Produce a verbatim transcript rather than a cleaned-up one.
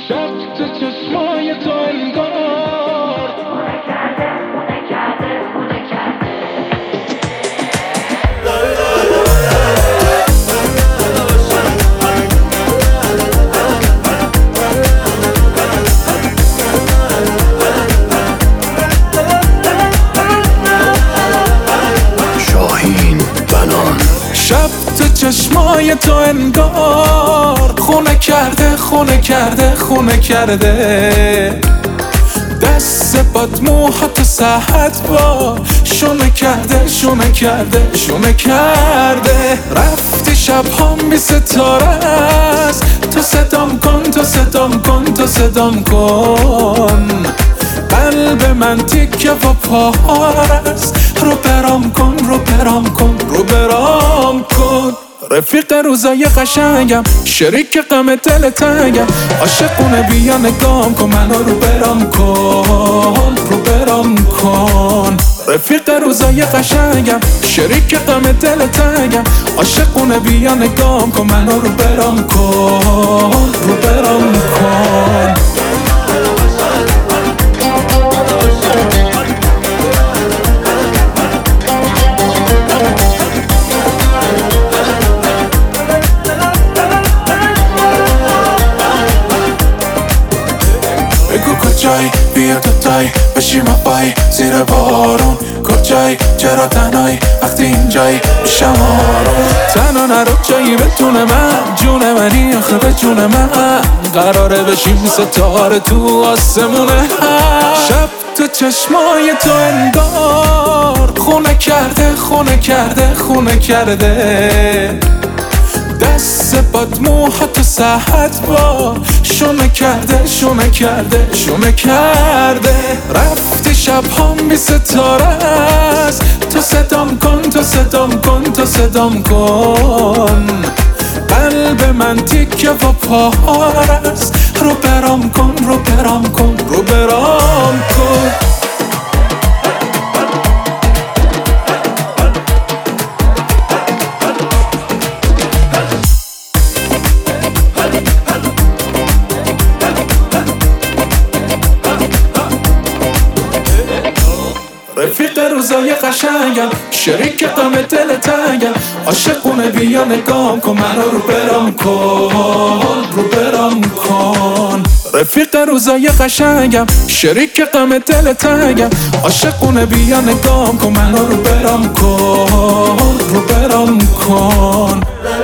شب تو چشمای تو انگار خونه کرده خونه کرده خونه کرده. شاهین بنان. شب تو چشمای تو انگار خونه کرده خونه کرده خونه کرده. دست باد موهات ساعت با شونه کرده شونه کرده شونه کرده. رفتی شب هم بی ستاره است، تو صدام کن تو صدام کن تو صدام کن. قلب من تیکه و پارست، رو برام کن رو برام کن رو برام کن. رفیق روزای قشنگم، شریک غم دل تنگم، عاشقونه بیا نگام کن منو رو برام کن رو برام کن. رفیق روزای قشنگم، شریک غم دل تنگم، عاشقونه بیا نگام کن منو رو برام کن رو برام کن. کجایی بیا دوتایی بشیم پای زیر بارون. کجایی چرا تنهایی وقتی اینجایی میشم آروم. تنها نرو جایی بتونه من جون منی آخه به جون من قراره بشیم ستاره تو آسمونه. شب تو چشمای تو انگار خونه کرده خونه کرده خونه کرده. دست باد موهات ساعت با شونه کرده شونه کرده شونه کرده. رفتی شب هم بی ستاره است، تو صدام کن تو صدام کن تو صدام کن. قلب من تیکه و پارست، رو برام کن رو برام کن رو برام کن. رفیق روزای قشنگم، شریک غم دل تنگم، عاشقونه بیا نگام کن منو رو برام کن رو برام کن. رفیق روزای قشنگم، شریک غم دل تنگم، عاشقونه بیا نگام کن منو رو برام کن رو برام کن.